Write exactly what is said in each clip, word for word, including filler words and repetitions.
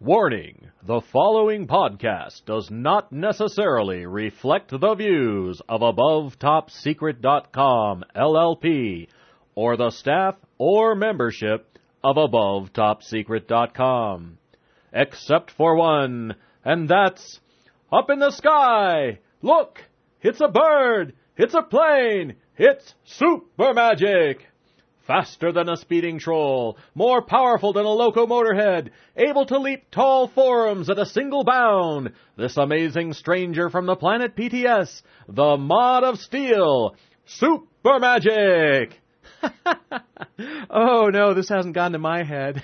Warning, the following podcast does not necessarily reflect the views of Above Top Secret dot com, L L P, or the staff or membership of Above Top Secret dot com. Except for one, and that's, up in the sky! Look! It's a bird! It's a plane! It's super magic! Faster than a speeding troll, more powerful than a locomotorhead, able to leap tall forums at a single bound, this amazing stranger from the planet P T S, the Mod of Steel, Super Magic! Oh no, this hasn't gone to my head.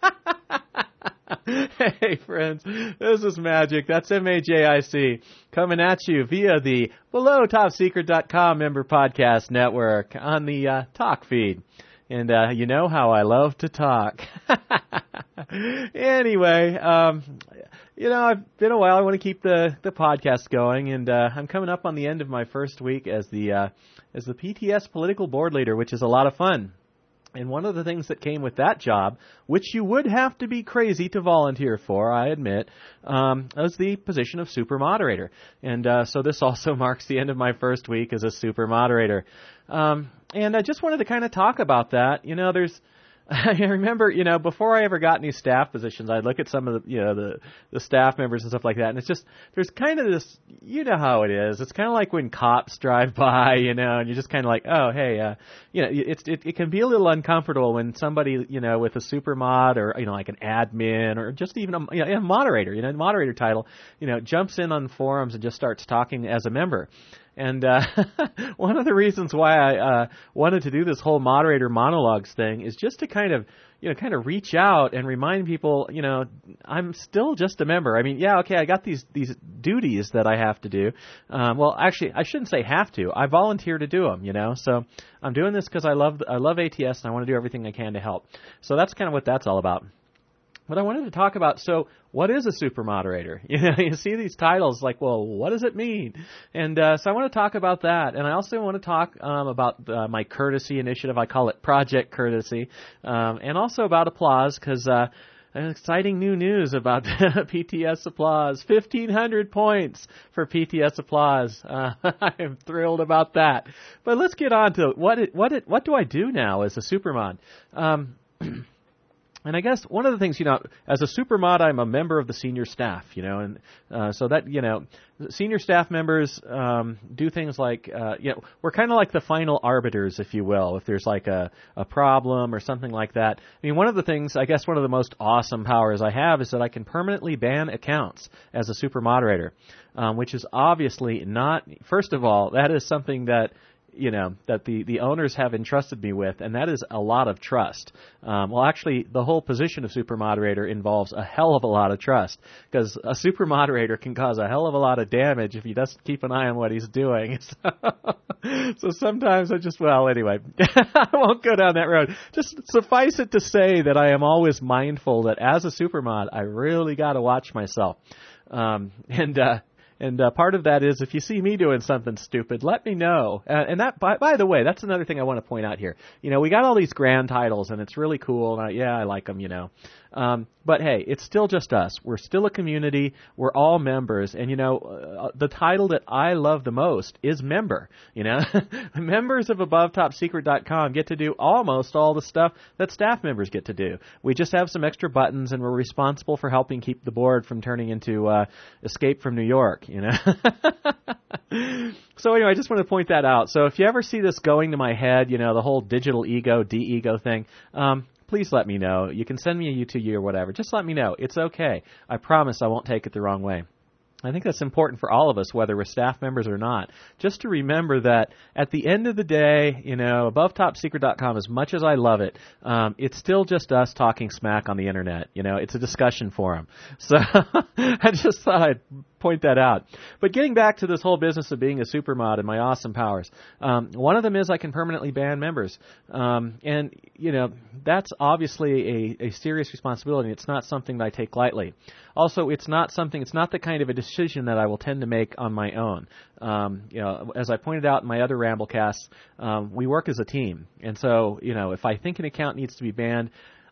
Hey friends, this is Magic, that's M A J I C, coming at you via the Below Top Secret dot com member podcast network on the uh, talk feed. And uh, you know how I love to talk. Anyway, um, you know, I've been a while. I want to keep the, the podcast going, and uh, I'm coming up on the end of my first week as the uh, as the P T S political board leader, which is a lot of fun. And one of the things that came with that job, which you would have to be crazy to volunteer for, I admit, um, was the position of super moderator. And uh, so this also marks the end of my first week as a super moderator. Um, and I just wanted to kind of talk about that. You know, there's, I remember, you know, before I ever got any staff positions, I'd look at some of the, you know, the, the staff members and stuff like that. And it's just, there's kind of this, you know how it is. It's kind of like when cops drive by, you know, and you're just kind of like, oh, hey, uh, you know, it's, it, it can be a little uncomfortable when somebody, you know, with a super mod or, you know, like an admin or just even a, you know, a moderator, you know, moderator title, you know, jumps in on forums and just starts talking as a member. And uh, one of the reasons why I uh, wanted to do this whole moderator monologues thing is just to kind of, you know, kind of reach out and remind people, you know, I'm still just a member. I mean, yeah, okay, I got these these duties that I have to do. Um, well, actually, I shouldn't say have to. I volunteer to do them, you know. So I'm doing this because I love I love A T S and I want to do everything I can to help. So that's kind of what that's all about. But I wanted to talk about, so what is a super moderator? You know, you see these titles like, well, what does it mean? And uh, so I want to talk about that. And I also want to talk um, about uh, my courtesy initiative. I call it Project Courtesy. Um, and also about applause, because uh, exciting new news about P T S applause. fifteen hundred points for P T S applause. Uh, I am thrilled about that. But let's get on to what it, what it, what do I do now as a super mod? Um And I guess one of the things, you know, as a super mod, I'm a member of the senior staff, you know, and uh, so that, you know, senior staff members um, do things like, uh, you know, we're kind of like the final arbiters, if you will, if there's like a, a problem or something like that. I mean, one of the things, I guess one of the most awesome powers I have is that I can permanently ban accounts as a super moderator, um, which is obviously not, first of all, that is something that, you know, that the, the owners have entrusted me with, and that is a lot of trust. Um, well, actually, the whole position of super moderator involves a hell of a lot of trust, because a super moderator can cause a hell of a lot of damage if he doesn't keep an eye on what he's doing. So, so sometimes I just, well, anyway, I won't go down that road. Just suffice it to say that I am always mindful that as a super mod, I really got to watch myself. Um, and, uh, And uh, part of that is if you see me doing something stupid, let me know. Uh, and that, by, by the way, that's another thing I want to point out here. You know, we got all these grand titles, and it's really cool. And I, yeah, I like them, you know. Um, but, hey, it's still just us. We're still a community. We're all members. And, you know, uh, the title that I love the most is member. You know, members of Above Top Secret dot com get to do almost all the stuff that staff members get to do. We just have some extra buttons, and we're responsible for helping keep the board from turning into uh, Escape from New York. You know. So anyway, I just want to point that out. So if you ever see this going to my head, you know, the whole digital ego, de-ego thing, um, please let me know. You can send me a U two U or whatever. Just let me know. It's okay. I promise I won't take it the wrong way. I think that's important for all of us, whether we're staff members or not, just to remember that at the end of the day, you know, Above Top Secret dot com, as much as I love it, um, it's still just us talking smack on the internet. You know, it's a discussion forum. So I just thought I'd point that out. But getting back to this whole business of being a super mod and my awesome powers, um, one of them is I can permanently ban members. Um, and, you know, that's obviously a, a serious responsibility. It's not something that I take lightly. Also, it's not something, it's not the kind of a decision that I will tend to make on my own. Um, you know, as I pointed out in my other Ramblecasts, um, we work as a team. And so, you know, if I think an account needs to be banned,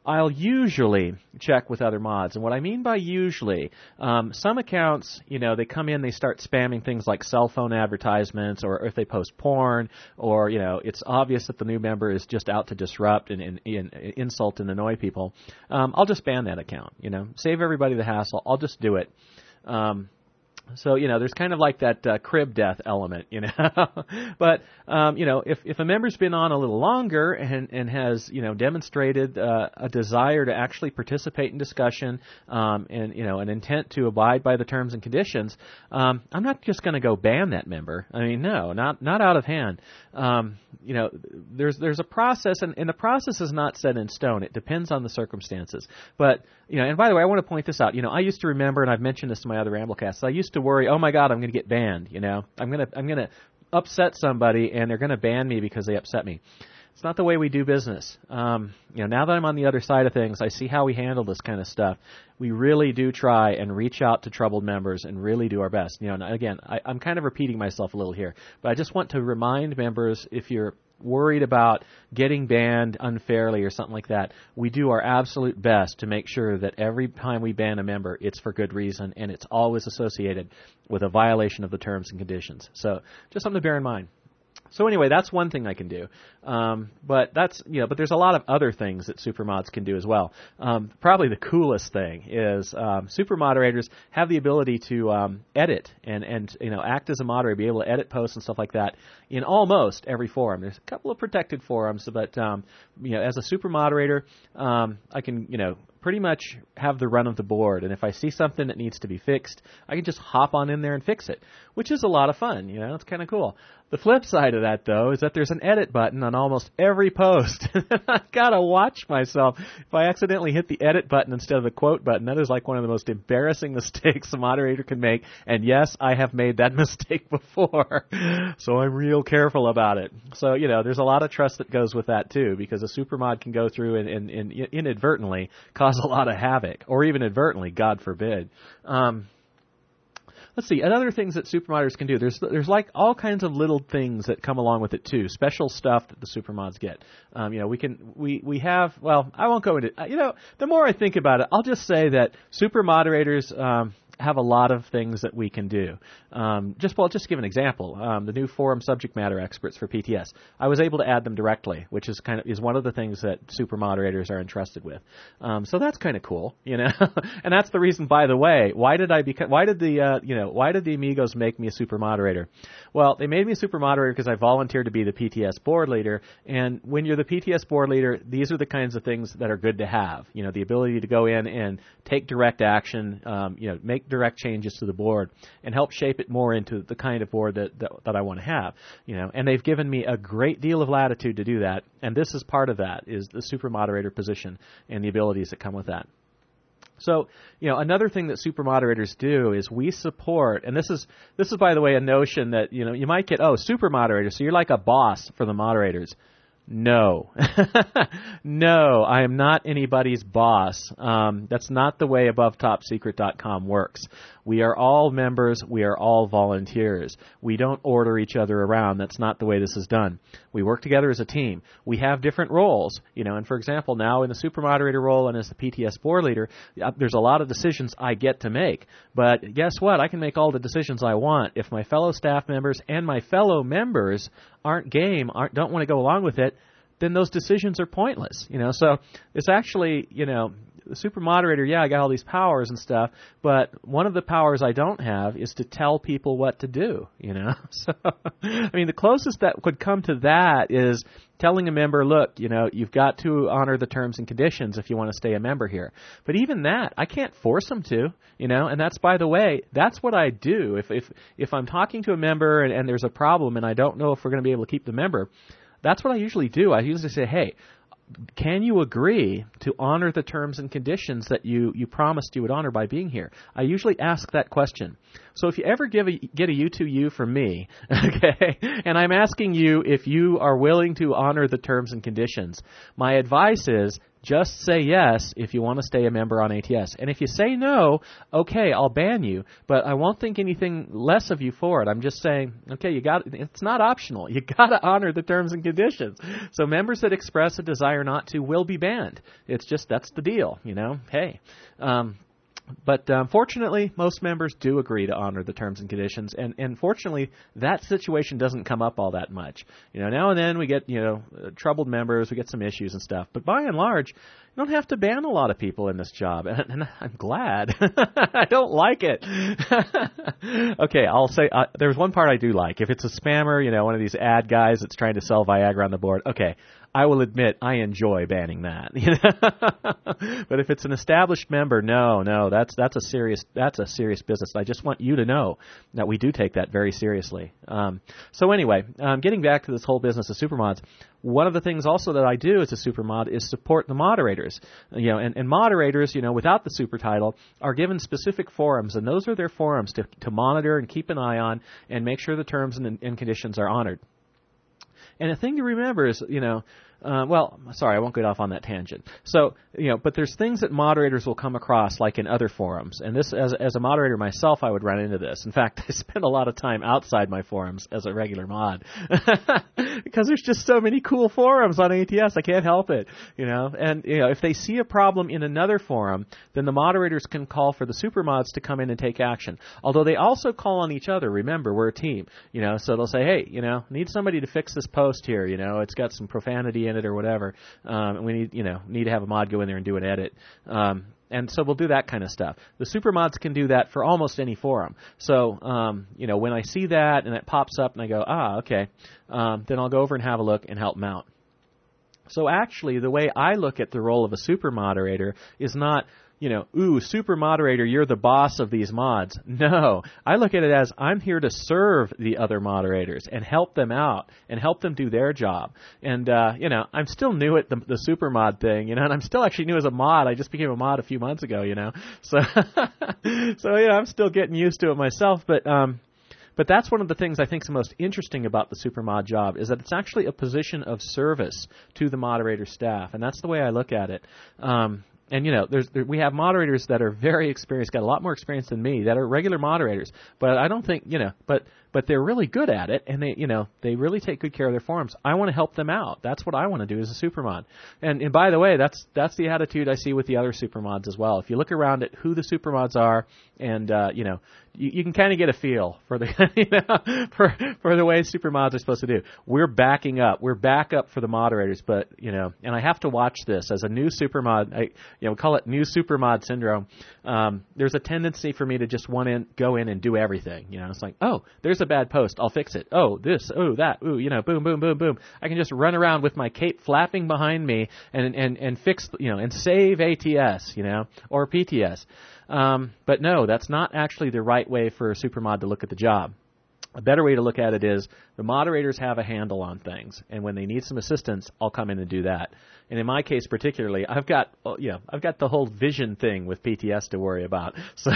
I'll usually check with other mods. And what I mean by usually, um, some accounts, you know, they come in, they start spamming things like cell phone advertisements, or if they post porn, or, you know, it's obvious that the new member is just out to disrupt and, and, and insult and annoy people. Um, I'll just ban that account, you know, save everybody the hassle. I'll just do it. Um, So, you know, there's kind of like that uh, crib death element, you know. But, um, you know, if, if a member's been on a little longer and, and has, you know, demonstrated uh, a desire to actually participate in discussion um, and, you know, an intent to abide by the terms and conditions, um, I'm not just going to go ban that member. I mean, no, not not out of hand. Um, you know, there's there's a process, and, and the process is not set in stone. It depends on the circumstances. But, you know, and by the way, I want to point this out. You know, I used to remember, and I've mentioned this in my other Ramblecasts, I used to worry, oh my God, I'm going to get banned. You know, I'm going to I'm going to upset somebody, and they're going to ban me because they upset me. It's not the way we do business. Um, you know, now that I'm on the other side of things, I see how we handle this kind of stuff. We really do try and reach out to troubled members and really do our best. You know, and again, I, I'm kind of repeating myself a little here, but I just want to remind members, if you're worried about getting banned unfairly or something like that, we do our absolute best to make sure that every time we ban a member, it's for good reason, and it's always associated with a violation of the terms and conditions. So just something to bear in mind. So anyway, that's one thing I can do. Um, but that's, you know, but there's a lot of other things that supermods can do as well. Um, probably the coolest thing is um, super moderators have the ability to um, edit and, and, you know, act as a moderator, be able to edit posts and stuff like that in almost every forum. There's a couple of protected forums, but, um, you know, as a super moderator, um, I can, you know, pretty much have the run of the board, and if I see something that needs to be fixed, I can just hop on in there and fix it, which is a lot of fun. You know, it's kind of cool. The flip side of that, though, is that there's an edit button on almost every post. I've got to watch myself. If I accidentally hit the edit button instead of the quote button, that is like one of the most embarrassing mistakes a moderator can make, and yes, I have made that mistake before, so I'm real careful about it. So, you know, there's a lot of trust that goes with that, too, because a supermod can go through and, and, and inadvertently cause a lot of havoc, or even advertently, God forbid. Um, let's see, and other things that supermodders can do. There's there's like all kinds of little things that come along with it too. Special stuff that the supermods get. Um, you know, we can we we have. Well, I won't go into. You know, the more I think about it, I'll just say that super moderators Um, have a lot of things that we can do. Um, just well, just to give an example, um, the new forum subject matter experts for P T S, I was able to add them directly, which is kind of is one of the things that super moderators are entrusted with. Um, so that's kind of cool, you know. And that's the reason, by the way, why did I become? Why did the uh, you know why did the Amigos make me a super moderator? Well, they made me a super moderator because I volunteered to be the P T S board leader. And when you're the P T S board leader, these are the kinds of things that are good to have. You know, the ability to go in and take direct action. Um, you know, make direct changes to the board and help shape it more into the kind of board that, that, that I want to have, you know, and they've given me a great deal of latitude to do that. And this is part of that, is the super moderator position and the abilities that come with that. So, you know, another thing that super moderators do is we support, and this is, this is by the way, a notion that, you know, you might get, oh, super moderator, so you're like a boss for the moderators. No. No, I am not anybody's boss. Um, that's not the way above top secret dot com works. We are all members. We are all volunteers. We don't order each other around. That's not the way this is done. We work together as a team. We have different roles, you know, and for example, now in the super moderator role and as the P T S board leader, there's a lot of decisions I get to make. But guess what? I can make all the decisions I want. If my fellow staff members and my fellow members aren't game, aren't, don't want to go along with it, then those decisions are pointless, you know. So it's actually, you know, the super moderator, yeah, I got all these powers and stuff, but one of the powers I don't have is to tell people what to do, you know. So, I mean, the closest that could come to that is telling a member, look, you know, you've got to honor the terms and conditions if you want to stay a member here. But even that, I can't force them to, you know, and that's, by the way, that's what I do. If if if I'm talking to a member and, and there's a problem and I don't know if we're going to be able to keep the member, that's what I usually do. I usually say, hey, can you agree to honor the terms and conditions that you, you promised you would honor by being here? I usually ask that question. So if you ever give a, get a U two U from me, okay, and I'm asking you if you are willing to honor the terms and conditions, my advice is just say yes if you want to stay a member on A T S. And if you say no, okay, I'll ban you, but I won't think anything less of you for it. I'm just saying, okay, you got it's not optional. You got to honor the terms and conditions. So members that express a desire not to will be banned. It's just that's the deal, you know. Hey, um, But um, fortunately, most members do agree to honor the terms and conditions, and, and fortunately, that situation doesn't come up all that much. You know, now and then we get, you know, uh, troubled members, we get some issues and stuff, but by and large, you don't have to ban a lot of people in this job, and, and I'm glad. I don't like it. Okay, I'll say, uh, there's one part I do like. If it's a spammer, you know, one of these ad guys that's trying to sell Viagra on the board, okay, I will admit I enjoy banning that. You know? But if it's an established member, no, no, that's that's a serious that's a serious business. I just want you to know that we do take that very seriously. Um, so anyway, um, getting back to this whole business of supermods, one of the things also that I do as a supermod is support the moderators. You know, and, and moderators, you know, without the super title, are given specific forums, and those are their forums to to monitor and keep an eye on and make sure the terms and, and conditions are honored. And the thing to remember is, you know, uh, well, sorry, I won't get off on that tangent. So, you know, but there's things that moderators will come across, like in other forums. And this, as, as a moderator myself, I would run into this. In fact, I spend a lot of time outside my forums as a regular mod because there's just so many cool forums on A T S. I can't help it, you know. And, you know, if they see a problem in another forum, then the moderators can call for the supermods to come in and take action. Although they also call on each other. Remember, we're a team, you know. So they'll say, hey, you know, need somebody to fix this post here. You know, it's got some profanity in it or whatever. Um, and we need, you know, need to have a mod go in there and do an edit. Um, and so we'll do that kind of stuff. The supermods can do that for almost any forum. So, um, you know, when I see that and it pops up and I go, ah, okay, um, then I'll go over and have a look and help them out. So actually, the way I look at the role of a super moderator is not, you know, ooh, super moderator, you're the boss of these mods. No, I look at it as I'm here to serve the other moderators and help them out and help them do their job. And, uh, you know, I'm still new at the, the super mod thing, you know, and I'm still actually new as a mod. I just became a mod a few months ago, you know. So, so yeah, I'm still getting used to it myself, but, um, But that's one of the things I think is the most interesting about the supermod job is that it's actually a position of service to the moderator staff, and that's the way I look at it. Um, and, you know, there's, there, we have moderators that are very experienced, got a lot more experience than me, that are regular moderators, but I don't think, you know, but but they're really good at it, and they, you know, they really take good care of their forums. I want to help them out. That's what I want to do as a supermod. And, and by the way, that's that's the attitude I see with the other supermods as well. If you look around at who the supermods are, and uh, you know, you, you can kind of get a feel for the you know for for the way supermods are supposed to do. We're backing up. We're back up for the moderators, but you know, and I have to watch this as a new supermod. I you know we call it new supermod syndrome. Um, there's a tendency for me to just want to go in and do everything. You know, it's like, oh, there's a bad post, I'll fix it. Oh, this, oh, that, ooh, you know, boom, boom, boom, boom. I can just run around with my cape flapping behind me and and and fix, you know, and save A T S, you know, or P T S. Um, but no, that's not actually the right way for a supermod to look at the job. A better way to look at it is the moderators have a handle on things, and when they need some assistance, I'll come in and do that. And in my case particularly, I've got, you know, I've got the whole vision thing with P T S to worry about. So,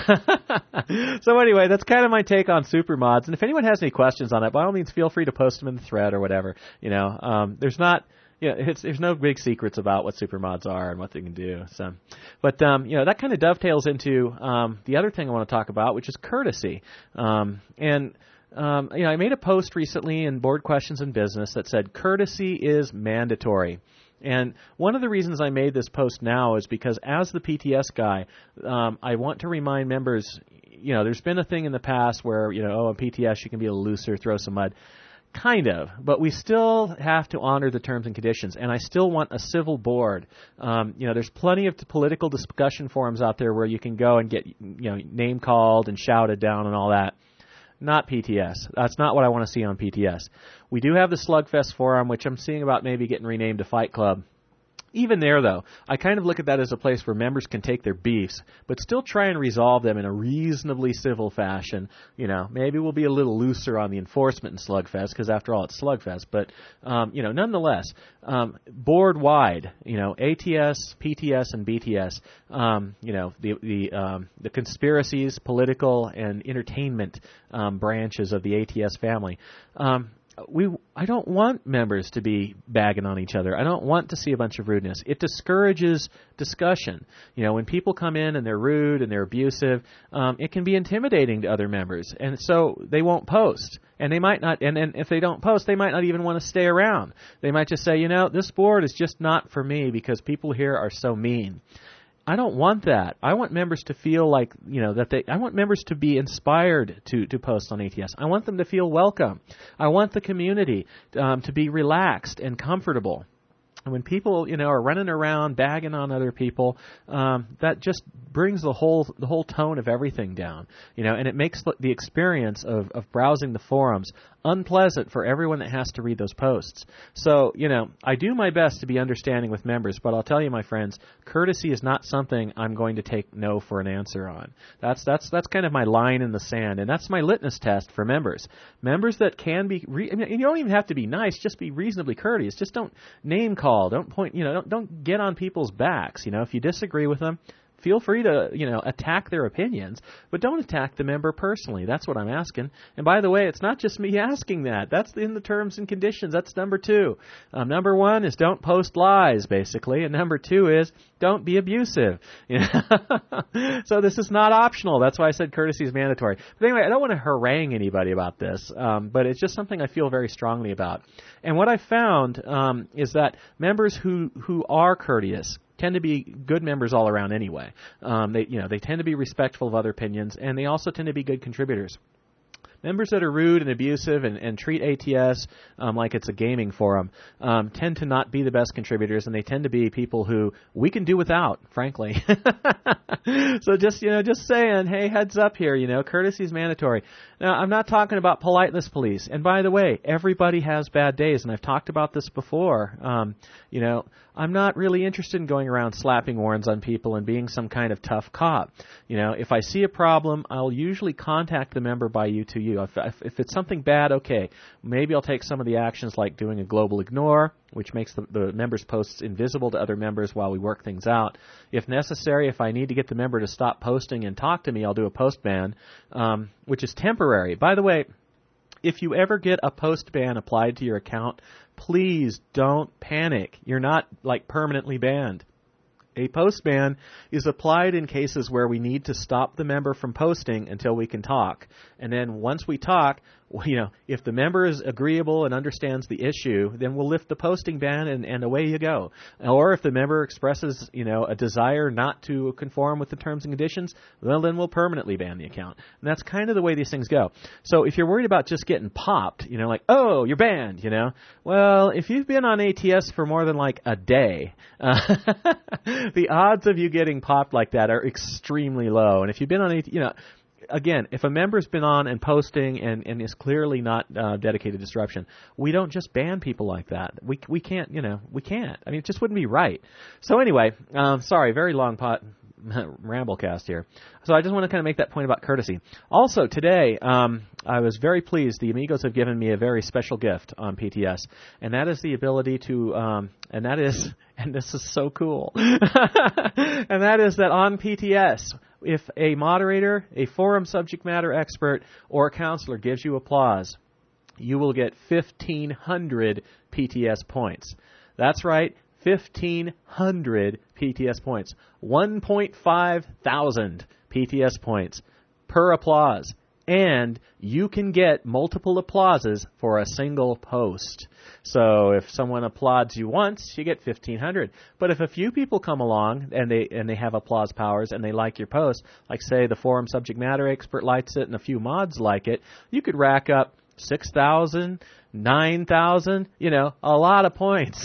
so anyway, that's kind of my take on supermods. And if anyone has any questions on it, by all means, feel free to post them in the thread or whatever. You know, um, there's not. Yeah, it's, there's no big secrets about what supermods are and what they can do. So, but um, you know, that kind of dovetails into um, the other thing I want to talk about, which is courtesy. Um, and um, you know, I made a post recently in Board Questions in Business that said courtesy is mandatory. And one of the reasons I made this post now is because as the P T S guy, um, I want to remind members. You know, there's been a thing in the past where you know, oh, in P T S you can be a little looser, throw some mud. Kind of, but we still have to honor the terms and conditions, and I still want a civil board. Um, you know, there's plenty of political discussion forums out there where you can go and get, you know, name called and shouted down and all that. Not P T S. That's not what I want to see on P T S. We do have the Slugfest forum, which I'm seeing about maybe getting renamed to Fight Club. Even there, though, I kind of look at that as a place where members can take their beefs, but still try and resolve them in a reasonably civil fashion. You know, maybe we'll be a little looser on the enforcement in Slugfest, because after all, it's Slugfest. But, um, you know, nonetheless, um, board-wide, you know, A T S, P T S, and B T S, um, you know, the the um, the conspiracies, political, and entertainment um, branches of the A T S family. Um, We, I don't want members to be bagging on each other. I don't want to see a bunch of rudeness. It discourages discussion. You know, when people come in and they're rude and they're abusive, um, it can be intimidating to other members, and so they won't post. And they might not, and, and if they don't post, they might not even want to stay around. They might just say, you know, this board is just not for me because people here are so mean. I don't want that. I want members to feel like, you know, that they, I want members to be inspired to, to post on A T S. I want them to feel welcome. I want the community um, to be relaxed and comfortable. And when people, you know, are running around bagging on other people, um, that just brings the whole the whole tone of everything down, you know, and it makes the experience of, of browsing the forums unpleasant for everyone that has to read those posts. So, you know, I do my best to be understanding with members, but I'll tell you, my friends, courtesy is not something I'm going to take no for an answer on. That's that's that's kind of my line in the sand, and that's my litmus test for members. Members that can be, re- I mean, you don't even have to be nice, just be reasonably courteous. Just don't name call, don't point, you know, don't don't get on people's backs. You know, if you disagree with them, feel free to, you know, attack their opinions, but don't attack the member personally. That's what I'm asking. And by the way, it's not just me asking that. That's in the terms and conditions. That's number two. Um, number one is don't post lies, basically, and number two is don't be abusive. You know? So this is not optional. That's why I said courtesy is mandatory. But anyway, I don't want to harangue anybody about this, um, but it's just something I feel very strongly about. And what I found um, is that members who, who are courteous tend to be good members all around anyway. Um, they, you know, they tend to be respectful of other opinions, and they also tend to be good contributors. Members that are rude and abusive and, and treat A T S um, like it's a gaming forum um, tend to not be the best contributors, and they tend to be people who we can do without, frankly. So just, you know, just saying, hey, heads up here, you know, courtesy is mandatory. Now, I'm not talking about politeness police. And by the way, everybody has bad days, and I've talked about this before. Um, you know, I'm not really interested in going around slapping warrants on people and being some kind of tough cop. You know, if I see a problem, I'll usually contact the member by U two U. If, if, if it's something bad, okay, maybe I'll take some of the actions like doing a global ignore, which makes the, the members' posts invisible to other members while we work things out. If necessary, if I need to get the member to stop posting and talk to me, I'll do a post ban, um, which is temporary. By the way, if you ever get a post ban applied to your account, please don't panic. You're not, like, permanently banned. A post ban is applied in cases where we need to stop the member from posting until we can talk. And then once we talk, you know, if the member is agreeable and understands the issue, then we'll lift the posting ban and, and away you go. Or if the member expresses, you know, a desire not to conform with the terms and conditions, well, then we'll permanently ban the account. And that's kind of the way these things go. So if you're worried about just getting popped, you know, like, oh, you're banned, you know, well, if you've been on A T S for more than like a day, uh, the odds of you getting popped like that are extremely low. And if you've been on A T S, you know, again, if a member's been on and posting and, and is clearly not uh, dedicated to disruption, we don't just ban people like that. We we can't, you know, we can't. I mean, it just wouldn't be right. So anyway, um, sorry, very long pot ramblecast here. So I just want to kind of make that point about courtesy. Also, today, um, I was very pleased. The Amigos have given me a very special gift on P T S, and that is the ability to, um, and that is, and this is so cool, and that is that on P T S, if a moderator, a forum subject matter expert, or a counselor gives you applause, you will get fifteen hundred P T S points. That's right, fifteen hundred P T S points. one point five thousand P T S points per applause. And you can get multiple applauses for a single post. So if someone applauds you once, you get fifteen hundred. But if a few people come along and they and they have applause powers and they like your post, like say the forum subject matter expert likes it and a few mods like it, you could rack up six thousand, nine thousand, you know, a lot of points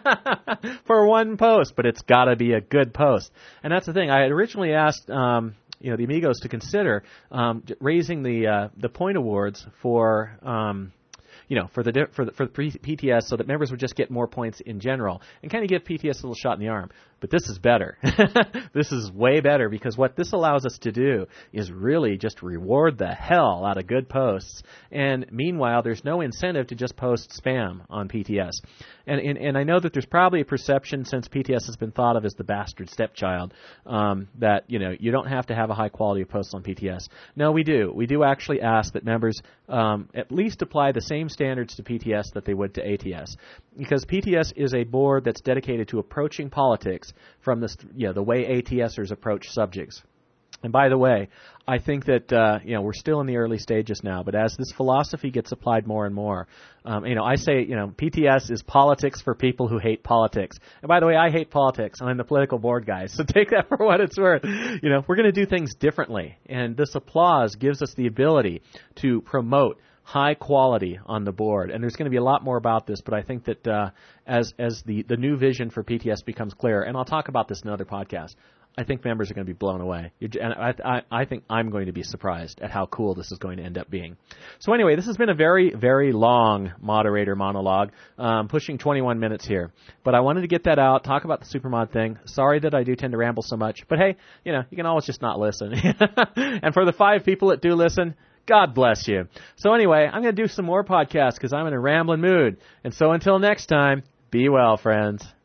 for one post. But it's got to be a good post. And that's the thing. I had originally asked um, you know, the Amigos to consider um, raising the uh, the point awards for um, you know, for the for the, for the P T S, so that members would just get more points in general and kind of give P T S a little shot in the arm. But this is better. This is way better, because what this allows us to do is really just reward the hell out of good posts. And meanwhile, there's no incentive to just post spam on P T S. And, and, and I know that there's probably a perception, since P T S has been thought of as the bastard stepchild, um, that, you know, you don't have to have a high quality of posts on P T S. No, we do. We do actually ask that members um, at least apply the same standards to P T S that they would to A T S. Because P T S is a board that's dedicated to approaching politics from this, you know, the way ATSers approach subjects. And by the way, I think that, uh, you know, we're still in the early stages now, but as this philosophy gets applied more and more, um, you know, I say, you know, P T S is politics for people who hate politics. And by the way, I hate politics, and I'm the political board guy, so take that for what it's worth. You know, we're going to do things differently, and this applause gives us the ability to promote high quality on the board. And there's going to be a lot more about this, but I think that uh, as as the, the new vision for P T S becomes clear, and I'll talk about this in another podcast, I think members are going to be blown away. And I, I, I think I'm going to be surprised at how cool this is going to end up being. So anyway, this has been a very, very long moderator monologue, um, pushing twenty-one minutes here. But I wanted to get that out, talk about the Supermod thing. Sorry that I do tend to ramble so much. But hey, you know, you can always just not listen. And for the five people that do listen, God bless you. So anyway, I'm going to do some more podcasts because I'm in a rambling mood. And so until next time, be well, friends.